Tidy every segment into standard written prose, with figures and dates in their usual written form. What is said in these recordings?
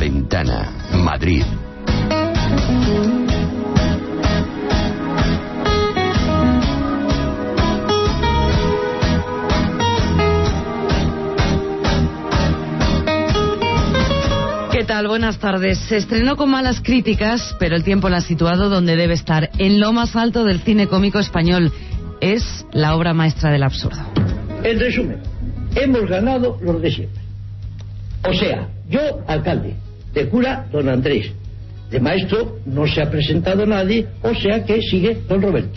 Ventana, Madrid. ¿Qué tal? Buenas tardes. Se estrenó con malas críticas, pero el tiempo la ha situado donde debe estar, en lo más alto del cine cómico español. Es la obra maestra del absurdo. En resumen, hemos ganado los de siempre. O sea, yo, alcalde; de cura, don Andrés; de maestro no se ha presentado nadie, o sea que sigue don Roberto;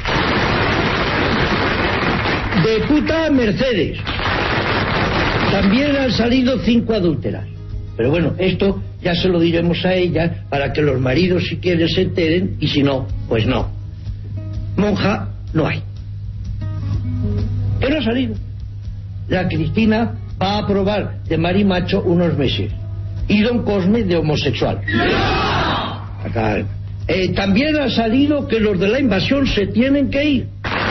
de puta, Mercedes. También han salido 5 adúlteras. Pero bueno, esto ya se lo diremos a ella para que los maridos, si quieren, se enteren, y si no, pues no. Monja no hay. ¿Qué no ha salido? La Cristina va a probar de marimacho unos meses, y don Cosme de homosexual. ¡No! También ha salido que los de la invasión se tienen que ir.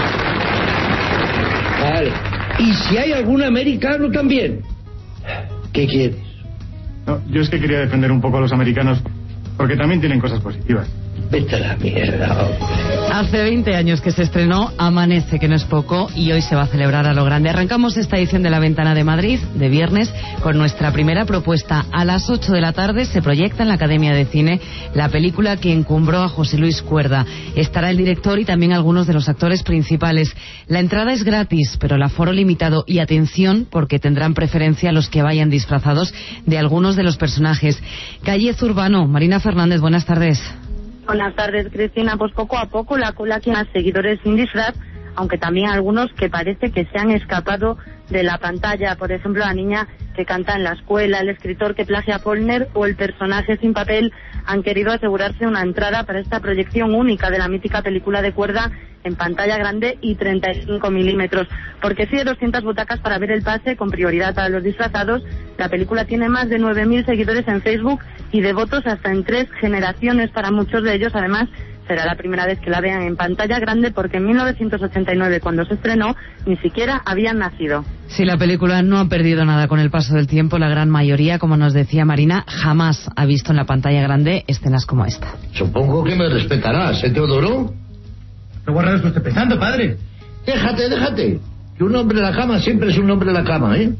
Vale. Y si hay algún americano también. ¿Qué quieres? No, yo es que quería defender un poco a los americanos, porque también tienen cosas positivas. Vete a la mierda, hombre. Hace 20 años que se estrenó Amanece, que no es poco, y hoy se va a celebrar a lo grande. Arrancamos esta edición de La Ventana de Madrid, de viernes, con nuestra primera propuesta. A las 8 de la tarde se proyecta en la Academia de Cine la película que encumbró a José Luis Cuerda. Estará el director y también algunos de los actores principales. La entrada es gratis, pero el aforo limitado. Y atención, porque tendrán preferencia los que vayan disfrazados de algunos de los personajes. Calle Zurbano, Marina Fernández, buenas tardes. Buenas tardes, Cristina. Pues poco a poco la cola tiene más seguidores sin disfraz, aunque también algunos que parece que se han escapado de la pantalla. Por ejemplo, la niña que canta en la escuela, el escritor que plagia a Pollner o el personaje sin papel han querido asegurarse una entrada para esta proyección única de la mítica película de Cuerda en pantalla grande y 35 milímetros. Porque sí, de 200 butacas para ver el pase, con prioridad para los disfrazados. La película tiene más de 9.000 seguidores en Facebook y devotos hasta en 3 generaciones para muchos de ellos. Además, será la primera vez que la vean en pantalla grande, porque en 1989, cuando se estrenó, ni siquiera habían nacido. Sí, la película no ha perdido nada con el paso del tiempo. La gran mayoría, como nos decía Marina, jamás ha visto en la pantalla grande escenas como esta. Supongo que me respetarás, ¿eh, Teodoro? ¿Qué guarradas que estoy pensando, padre? Déjate. Que un hombre en la cama siempre es un hombre en la cama, ¿eh?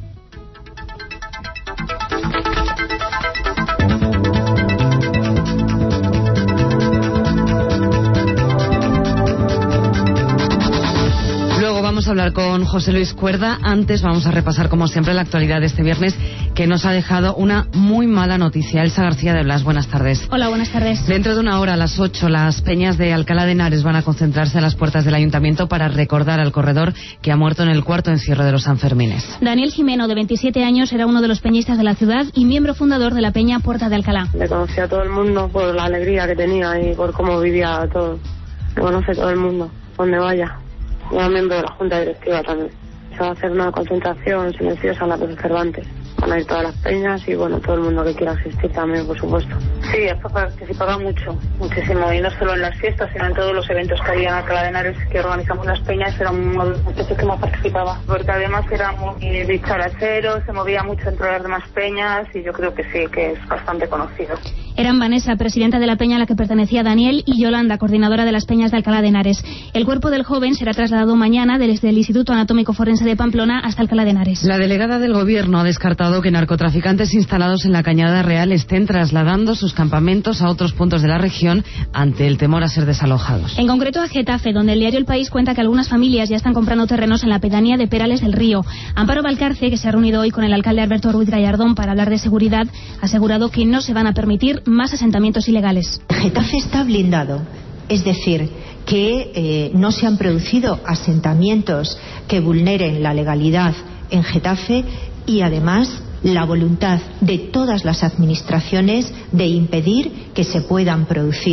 Vamos a hablar con José Luis Cuerda. Antes vamos a repasar, como siempre, la actualidad de este viernes, que nos ha dejado una muy mala noticia. Elsa García de Blas, buenas tardes. Hola, buenas tardes. Dentro de una hora, a las 8, las peñas de Alcalá de Henares van a concentrarse a las puertas del ayuntamiento para recordar al corredor que ha muerto en el 4º encierro de los Sanfermines. Daniel Jimeno, de 27 años, era uno de los peñistas de la ciudad y miembro fundador de la peña Puerta de Alcalá. Le conocía a todo el mundo por la alegría que tenía y por cómo vivía todo. Le conoce todo el mundo, donde vaya. Era miembro de la Junta Directiva también. Se va a hacer una concentración silenciosa en la Plaza Cervantes. Van a ir todas las peñas y, bueno, todo el mundo que quiera asistir también, por supuesto. Sí, esto participaba muchísimo. Y no solo en las fiestas, sino en todos los eventos que había en Alcalá de Henares que organizamos las peñas. Era un muchacho que más participaba. Porque además era muy dicharachero, se movía mucho entre las demás peñas y yo creo que sí, que es bastante conocido. Eran Vanessa, presidenta de la peña a la que pertenecía Daniel, y Yolanda, coordinadora de las peñas de Alcalá de Henares. El cuerpo del joven será trasladado mañana desde el Instituto Anatómico Forense de Pamplona hasta Alcalá de Henares. La delegada del Gobierno ha descartado que narcotraficantes instalados en la Cañada Real estén trasladando sus campamentos a otros puntos de la región ante el temor a ser desalojados. En concreto a Getafe, donde el diario El País cuenta que algunas familias ya están comprando terrenos en la pedanía de Perales del Río. Amparo Valcarce, que se ha reunido hoy con el alcalde Alberto Ruiz Gallardón para hablar de seguridad, ha asegurado que no se van a permitir más asentamientos ilegales. Getafe está blindado, es decir, que no se han producido asentamientos que vulneren la legalidad en Getafe y además la voluntad de todas las administraciones de impedir que se puedan producir.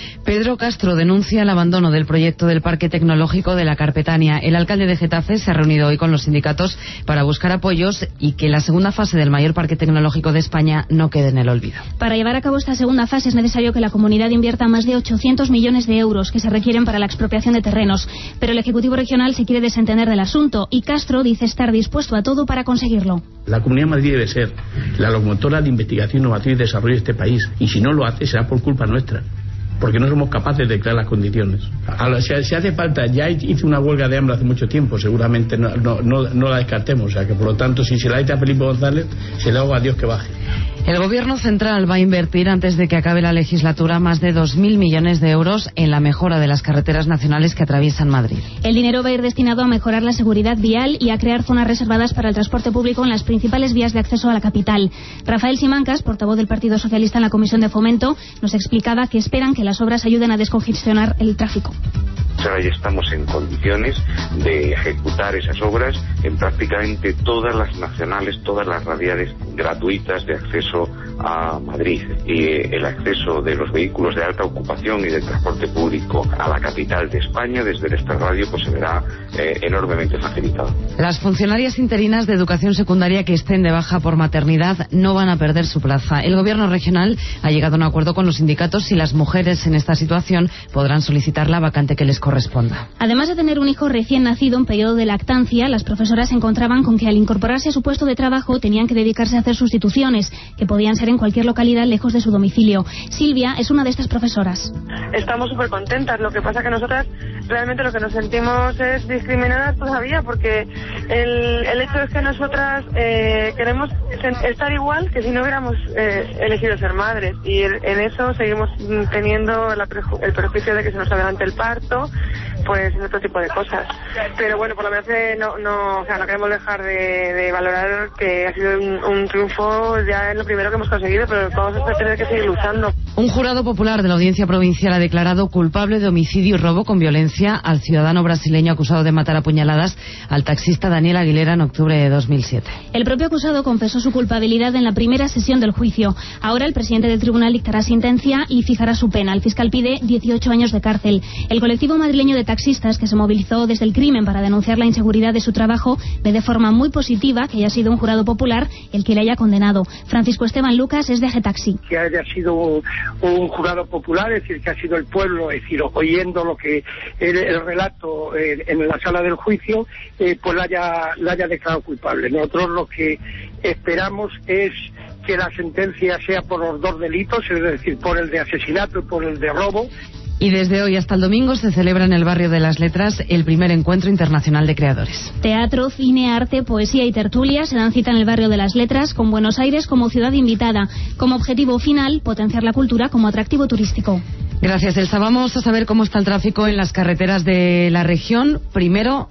Pedro Castro denuncia el abandono del proyecto del Parque Tecnológico de la Carpetania. El alcalde de Getafe se ha reunido hoy con los sindicatos para buscar apoyos y que la segunda fase del mayor parque tecnológico de España no quede en el olvido. Para llevar a cabo esta segunda fase es necesario que la comunidad invierta más de 800 millones de euros que se requieren para la expropiación de terrenos. Pero el Ejecutivo Regional se quiere desentender del asunto y Castro dice estar dispuesto a todo para conseguirlo. La Comunidad de Madrid debe ser la locomotora de investigación, innovación y desarrollo de este país. Y si no lo hace, será por culpa nuestra, porque no somos capaces de crear las condiciones. Si hace falta, ya hice una huelga de hambre hace mucho tiempo, seguramente no la descartemos. O sea que, por lo tanto, si se la dice a Felipe González, se le hago a Dios que baje. El Gobierno central va a invertir antes de que acabe la legislatura más de 2.000 millones de euros en la mejora de las carreteras nacionales que atraviesan Madrid. El dinero va a ir destinado a mejorar la seguridad vial y a crear zonas reservadas para el transporte público en las principales vías de acceso a la capital. Rafael Simancas, portavoz del Partido Socialista en la Comisión de Fomento, nos explicaba que esperan que las obras ayuden a descongestionar el tráfico. Ahora ya estamos en condiciones de ejecutar esas obras en prácticamente todas las nacionales, todas las radiales gratuitas de acceso a Madrid, y el acceso de los vehículos de alta ocupación y del transporte público a la capital de España desde el extrarradio pues se verá enormemente facilitado. Las funcionarias interinas de educación secundaria que estén de baja por maternidad no van a perder su plaza. El Gobierno regional ha llegado a un acuerdo con los sindicatos y las mujeres en esta situación podrán solicitar la vacante que les corresponda. Además de tener un hijo recién nacido en periodo de lactancia, las profesoras se encontraban con que al incorporarse a su puesto de trabajo tenían que dedicarse a hacer sustituciones, que podían ser en cualquier localidad lejos de su domicilio. Silvia es una de estas profesoras. Estamos súper contentas, lo que pasa que nosotras realmente lo que nos sentimos es discriminadas todavía, porque el hecho es que nosotras queremos estar igual que si no hubiéramos elegido ser madres, y en eso seguimos teniendo el prejuicio de que se nos adelante el parto, pues en otro tipo de cosas. Pero bueno, por lo menos no queremos dejar de valorar que ha sido un triunfo, ya es lo primero que hemos conseguido, pero vamos a tener que seguir luchando. Un jurado popular de la Audiencia Provincial ha declarado culpable de homicidio y robo con violencia al ciudadano brasileño acusado de matar a puñaladas al taxista Daniel Aguilera en octubre de 2007. El propio acusado confesó su culpabilidad en la primera sesión del juicio. Ahora el presidente del tribunal dictará sentencia y fijará su pena. El fiscal pide 18 años de cárcel. El colectivo madrileño de taxistas, que se movilizó desde el crimen para denunciar la inseguridad de su trabajo, ve de forma muy positiva que haya sido un jurado popular el que le haya condenado. Francisco Esteban Lucas es de Getaxi. Que haya sido un jurado popular, es decir, que ha sido el pueblo, es decir, oyendo lo que el relato en la sala del juicio, pues la haya declarado culpable. Nosotros lo que esperamos es que la sentencia sea por los dos delitos, es decir, por el de asesinato y por el de robo. Y desde hoy hasta el domingo se celebra en el Barrio de las Letras el primer encuentro internacional de creadores. Teatro, cine, arte, poesía y tertulia se dan cita en el Barrio de las Letras, con Buenos Aires como ciudad invitada. Como objetivo final, potenciar la cultura como atractivo turístico. Gracias, Elsa. Vamos a saber cómo está el tráfico en las carreteras de la región. Primero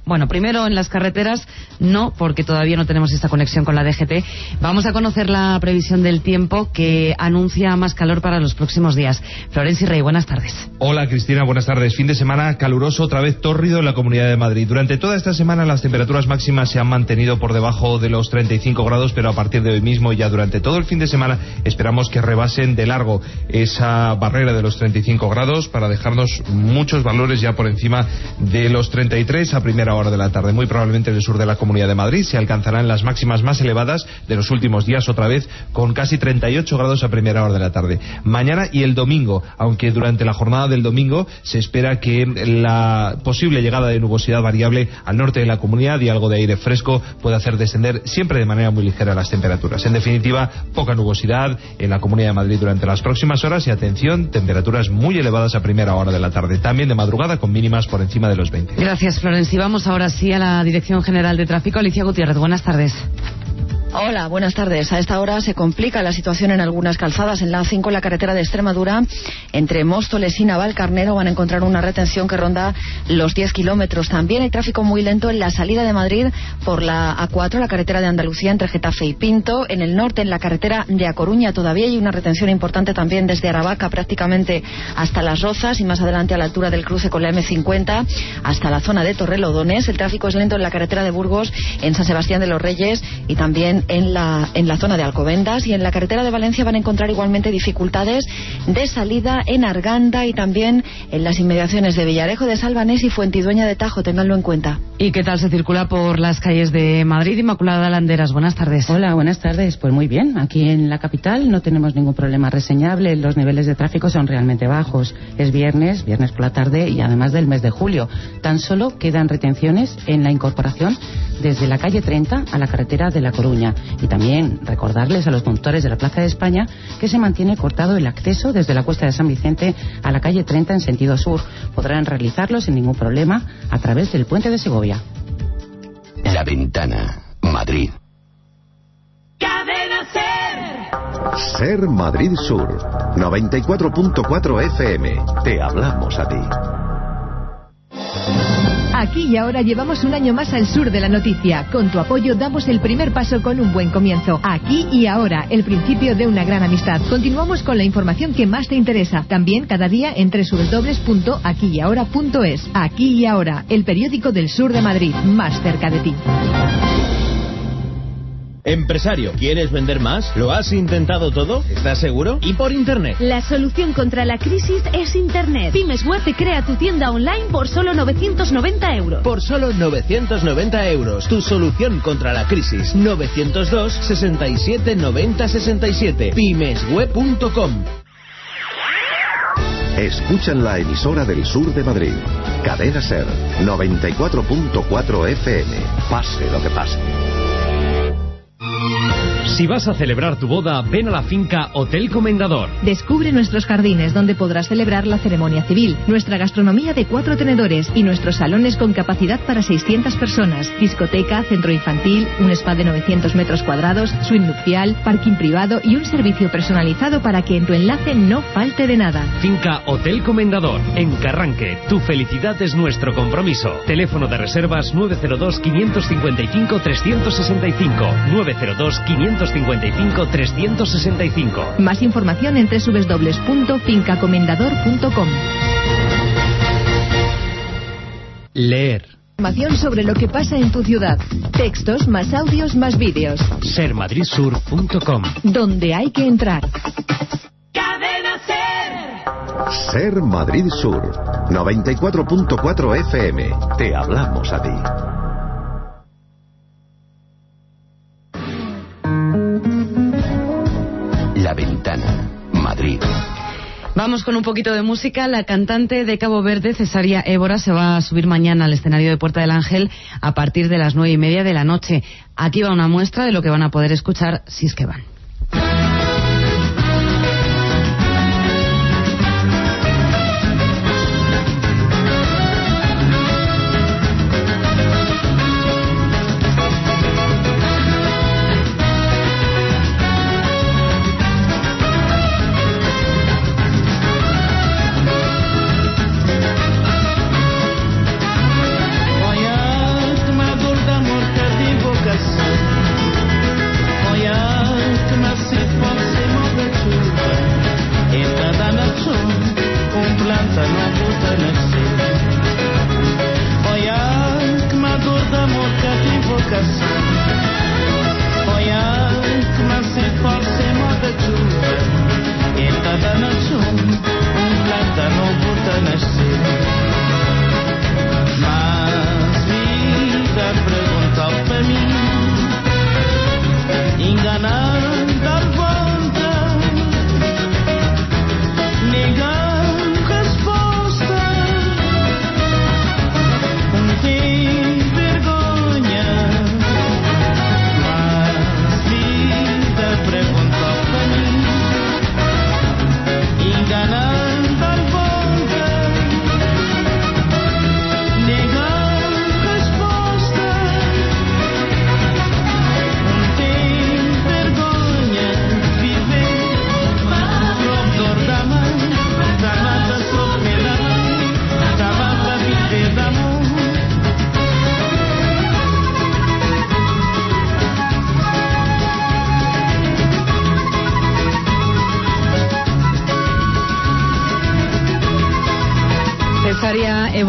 en las carreteras, no, porque todavía no tenemos esta conexión con la DGT. Vamos a conocer la previsión del tiempo que anuncia más calor para los próximos días. Florencio Rey, buenas tardes. Hola Cristina, buenas tardes. Fin de semana caluroso, otra vez tórrido en la Comunidad de Madrid. Durante toda esta semana las temperaturas máximas se han mantenido por debajo de los 35 grados, pero a partir de hoy mismo y ya durante todo el fin de semana esperamos que rebasen de largo esa barrera de los 35 grados para dejarnos muchos valores ya por encima de los 33 a primera hora de la tarde. Muy probablemente en el sur de la Comunidad de Madrid se alcanzarán las máximas más elevadas de los últimos días, otra vez con casi 38 grados a primera hora de la tarde. Mañana y el domingo, aunque durante la jornada del domingo se espera que la posible llegada de nubosidad variable al norte de la comunidad y algo de aire fresco pueda hacer descender siempre de manera muy ligera las temperaturas. En definitiva, poca nubosidad en la Comunidad de Madrid durante las próximas horas y atención, temperaturas muy elevadas a primera hora de la tarde, también de madrugada con mínimas por encima de los 20. Gracias, Florencia. Vamos ahora sí a la Dirección General de Tráfico. Alicia Gutiérrez, buenas tardes. Hola, buenas tardes. A esta hora se complica la situación en algunas calzadas. En la A5, en la carretera de Extremadura, entre Móstoles y Navalcarnero, van a encontrar una retención que ronda los 10 kilómetros. También hay tráfico muy lento en la salida de Madrid por la A4, la carretera de Andalucía, entre Getafe y Pinto. En el norte, en la carretera de A Coruña, todavía hay una retención importante también desde Aravaca prácticamente hasta Las Rozas y más adelante a la altura del cruce con la M50 hasta la zona de Torrelodones. El tráfico es lento en la carretera de Burgos, en San Sebastián de los Reyes y también en la zona de Alcobendas, y en la carretera de Valencia van a encontrar igualmente dificultades de salida en Arganda y también en las inmediaciones de Villarejo de Salvanés y Fuentidueña de Tajo, ténganlo en cuenta. ¿Y qué tal se circula por las calles de Madrid? Inmaculada Landeras, buenas tardes. Hola, buenas tardes. Pues muy bien, aquí en la capital no tenemos ningún problema reseñable, los niveles de tráfico son realmente bajos. Es viernes por la tarde y además del mes de julio. Tan solo quedan retenciones en la incorporación desde la calle 30 a la carretera de La Coruña. Y también recordarles a los conductores de la Plaza de España que se mantiene cortado el acceso desde la Cuesta de San Vicente a la calle 30 en sentido sur. Podrán realizarlo sin ningún problema a través del puente de Segovia. La Ventana, Madrid. Cadena Ser. Ser Madrid Sur, 94.4 FM. Te hablamos a ti. Aquí y ahora llevamos un año más al sur de la noticia. Con tu apoyo damos el primer paso con un buen comienzo. Aquí y ahora, el principio de una gran amistad. Continuamos con la información que más te interesa. También cada día en www.aquiyahora.es. Aquí y ahora, el periódico del sur de Madrid, más cerca de ti. Empresario, ¿quieres vender más? ¿Lo has intentado todo? ¿Estás seguro? ¿Y por Internet? La solución contra la crisis es Internet. Pymes Web te crea tu tienda online por solo 990 euros. Por solo 990 euros. Tu solución contra la crisis. 902 67 90 67. Pymesweb.com. Escuchan la emisora del sur de Madrid. Cadena Ser, 94.4 FM. Pase lo que pase. Si vas a celebrar tu boda, ven a la finca Hotel Comendador. Descubre nuestros jardines donde podrás celebrar la ceremonia civil, nuestra gastronomía de 4 tenedores y nuestros salones con capacidad para 600 personas, discoteca, centro infantil, un spa de 900 metros cuadrados, suite nupcial, parking privado y un servicio personalizado para que en tu enlace no falte de nada. Finca Hotel Comendador, en Carranque. Tu felicidad es nuestro compromiso. Teléfono de reservas 902 555 365 902 555 365. Más información en www.fincacomendador.com. Leer. Información sobre lo que pasa en tu ciudad. Textos, más audios, más vídeos. Sermadridsur.com. Donde hay que entrar. Cadena Ser. Ser Madrid Sur, 94.4 FM. Te hablamos a ti. La Ventana, Madrid. Vamos con un poquito de música. La cantante de Cabo Verde, Cesaria Évora, se va a subir mañana al escenario de Puerta del Ángel a partir de las 9:30 de la noche. Aquí va una muestra de lo que van a poder escuchar si es que van.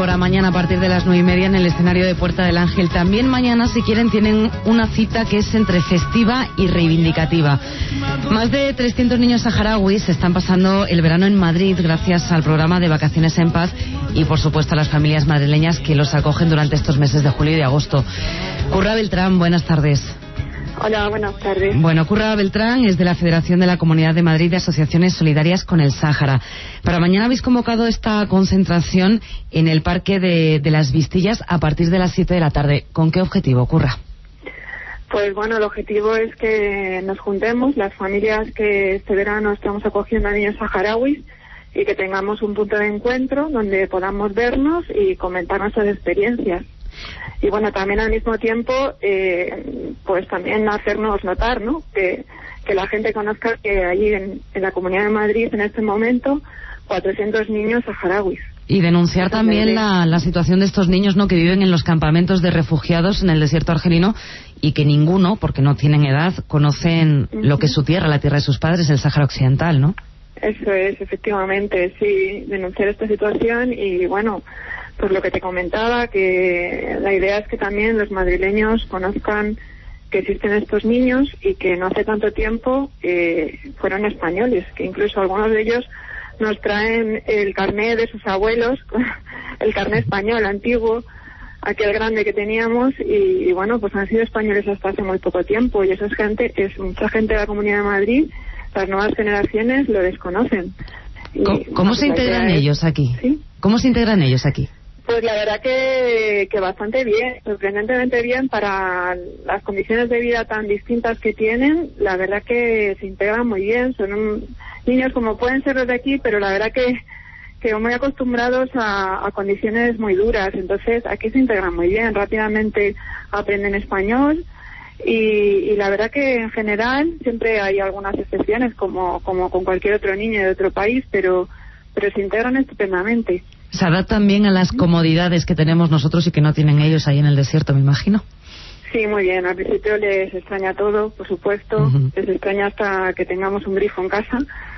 pólvora mañana a partir de las 9:30 en el escenario de Puerta del Ángel. También mañana, si quieren, tienen una cita que es entre festiva y reivindicativa. Más de 300 niños saharauis están pasando el verano en Madrid gracias al programa de Vacaciones en Paz y, por supuesto, a las familias madrileñas que los acogen durante estos meses de julio y de agosto. Curra Beltrán, buenas tardes. Hola, buenas tardes. Bueno, Curra Beltrán es de la Federación de la Comunidad de Madrid de Asociaciones Solidarias con el Sáhara. Para mañana habéis convocado esta concentración en el Parque de las Vistillas a partir de las 7 de la tarde. ¿Con qué objetivo, Curra? Pues bueno, el objetivo es que nos juntemos las familias que este verano estamos acogiendo a niños saharauis y que tengamos un punto de encuentro donde podamos vernos y comentar nuestras experiencias. Y bueno, también al mismo tiempo, pues también hacernos notar, ¿no? Que la gente conozca que allí en la Comunidad de Madrid, en este momento, 400 niños saharauis. Y denunciar también la situación de estos niños, ¿no?, que viven en los campamentos de refugiados en el desierto argelino y que ninguno, porque no tienen edad, conocen lo que es su tierra, la tierra de sus padres, el Sáhara Occidental, ¿no? Eso es, efectivamente, sí, denunciar esta situación y bueno, pues lo que te comentaba, que la idea es que también los madrileños conozcan que existen estos niños y que no hace tanto tiempo fueron españoles, que incluso algunos de ellos nos traen el carné de sus abuelos, el carné español antiguo, aquel grande que teníamos y bueno, pues han sido españoles hasta hace muy poco tiempo y esa gente, es mucha gente de la Comunidad de Madrid, las nuevas generaciones lo desconocen. ¿Cómo se integran ellos aquí? ¿Sí? ¿Cómo se integran ellos aquí? Pues la verdad que bastante bien, sorprendentemente bien para las condiciones de vida tan distintas que tienen, la verdad que se integran muy bien, son niños como pueden ser los de aquí, pero la verdad que muy acostumbrados a condiciones muy duras, entonces aquí se integran muy bien, rápidamente aprenden español y la verdad que en general siempre hay algunas excepciones como con cualquier otro niño de otro país, pero se integran estupendamente. Se adaptan bien a las comodidades que tenemos nosotros y que no tienen ellos ahí en el desierto, me imagino. Sí, muy bien. Al principio les extraña todo, por supuesto. Les extraña hasta que tengamos un grifo en casa.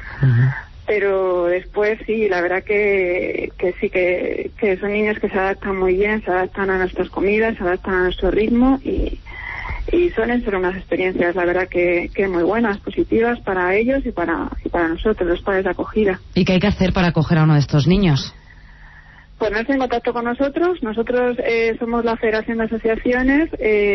Pero después sí, la verdad que sí, que son niños que se adaptan muy bien, se adaptan a nuestras comidas, se adaptan a nuestro ritmo y suelen ser unas experiencias, la verdad que muy buenas, positivas para ellos y para nosotros, los padres de acogida. ¿Y qué hay que hacer para acoger a uno de estos niños? Ponerse en contacto con nosotros. Nosotros somos la Federación de Asociaciones.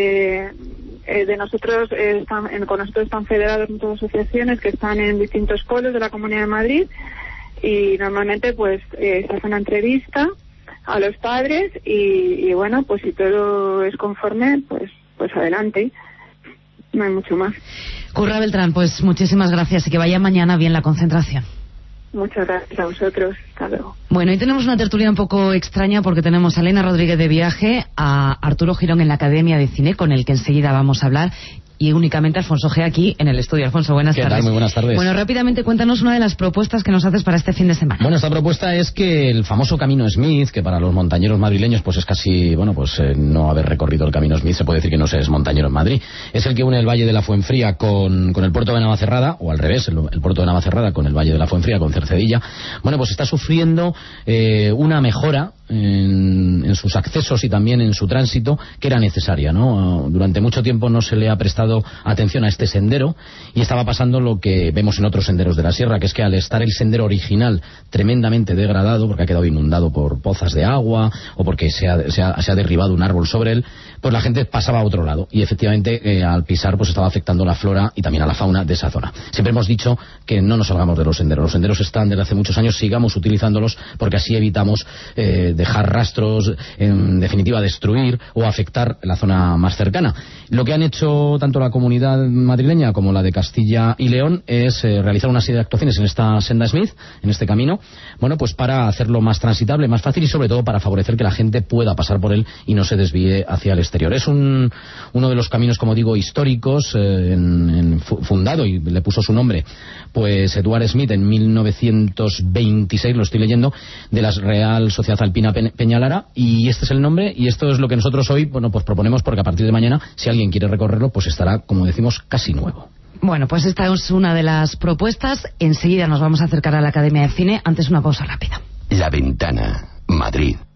Con nosotros están federadas muchas asociaciones que están en distintos pueblos de la Comunidad de Madrid y normalmente pues se hace una entrevista a los padres y bueno, pues si todo es conforme, pues adelante. No hay mucho más. Curra Beltrán, pues muchísimas gracias y que vaya mañana bien la concentración. Muchas gracias a vosotros. Hasta luego. Bueno, hoy tenemos una tertulia un poco extraña porque tenemos a Elena Rodríguez de viaje, a Arturo Girón en la Academia de Cine, con el que enseguida vamos a hablar, y únicamente Alfonso G. aquí en el estudio. Alfonso, buenas tardes. ¿Qué tal? Muy buenas tardes. Bueno, rápidamente cuéntanos una de las propuestas que nos haces para este fin de semana. Bueno, esta propuesta es que el famoso Camino Smith, que para los montañeros madrileños pues es casi, no haber recorrido el Camino Smith, se puede decir que no se es montañero en Madrid, es el que une el Valle de la Fuenfría con el puerto de Navacerrada, o al revés, el puerto de Navacerrada con el Valle de la Fuenfría, con Cercedilla. Bueno, pues está sufriendo una mejora en sus accesos y también en su tránsito que era necesaria, ¿no? Durante mucho tiempo no se le ha prestado atención a este sendero y estaba pasando lo que vemos en otros senderos de la sierra, que es que al estar el sendero original tremendamente degradado porque ha quedado inundado por pozas de agua o porque se ha derribado un árbol sobre él, pues la gente pasaba a otro lado y efectivamente al pisar pues estaba afectando la flora y también a la fauna de esa zona. Siempre hemos dicho que no nos salgamos de los senderos están desde hace muchos años, sigamos utilizándolos porque así evitamos dejar rastros, en definitiva destruir o afectar la zona más cercana. Lo que han hecho tanto la comunidad madrileña como la de Castilla y León es realizar una serie de actuaciones en esta senda Smith, en este camino, bueno, pues para hacerlo más transitable, más fácil y sobre todo para favorecer que la gente pueda pasar por él y no se desvíe hacia el exterior. Es uno de los caminos, como digo, históricos, fundado, y le puso su nombre, pues Eduard Smith en 1926, lo estoy leyendo, de la Real Sociedad Alpina Peñalara, y este es el nombre, y esto es lo que nosotros hoy, bueno, pues proponemos, porque a partir de mañana, si alguien quiere recorrerlo, pues estará, como decimos, casi nuevo. Bueno, pues esta es una de las propuestas. Enseguida nos vamos a acercar a la Academia de Cine. Antes una pausa rápida. La Ventana, Madrid.